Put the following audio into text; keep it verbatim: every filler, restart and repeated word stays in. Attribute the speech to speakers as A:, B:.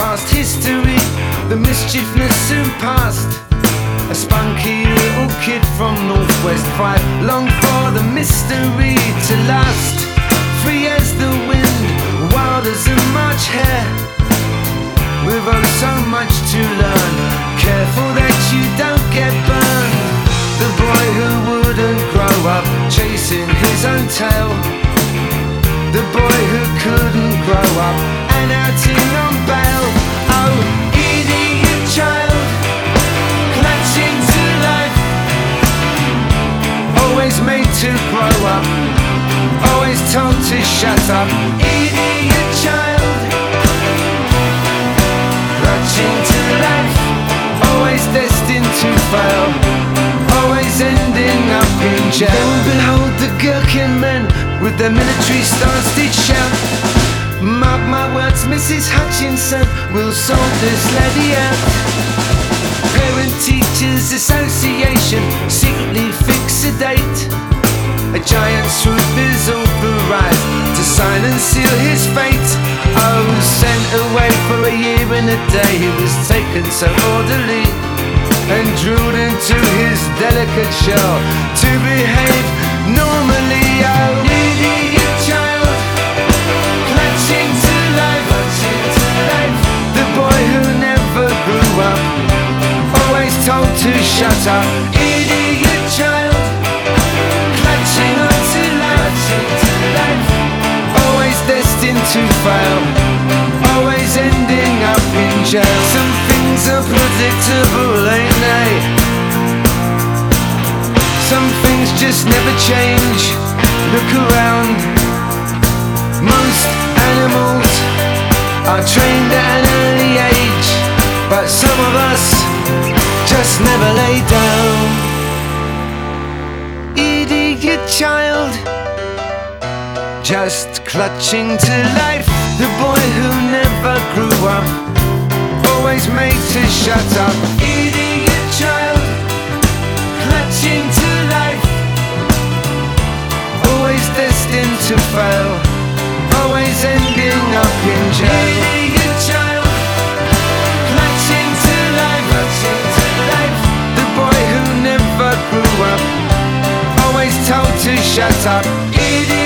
A: past history, the mischiefness soon passed. A spunky little kid from Northwest Five longed for the mystery to last. Free as the wind, wild as a March hare, with oh so much to learn. Careful that you don't get burned. The boy who wouldn't grow up chasing his own tail. The boy who couldn't grow up and outing on bail. Oh, idiot child, clutching to life, always made to grow up, always told to shut up. Idiot child, clutching to life, always destined to fail, always ending up in jail. Then behold the Gherkin men with their military stance did shout, mark my words, Missus Hutchinson will sort this lady out. Parent Teachers Association secretly fix a date. A giant swoop is authorized to sign and seal his fate. Oh, sent away for a year and a day, he was taken so orderly and drilled into his delicate shell to behave normally. Oh, idiot child, clutching to life, clutching to life. The boy who never grew up, always told to shut up. Idiot child, clutching on to life, clutching to life, always destined to fail, always ending up in jail. Some things are predictable, ain't they? Some things just never change. Look around. Most animals are trained at an early age, but some of us just never lay down. Idiot child, just clutching to life. The boy who never grew up, always made to shut up. Idiot child, clutching to life, always destined to fail, always ending up in jail. Idiot child, clutching to life, clutching to life. The boy who never grew up, always told to shut up. Idiot